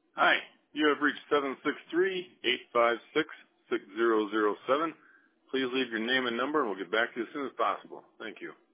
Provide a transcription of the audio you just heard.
Hi, you have reached 763-856-6007. Please leave your name and number and we'll get back to you as soon as possible. Thank you.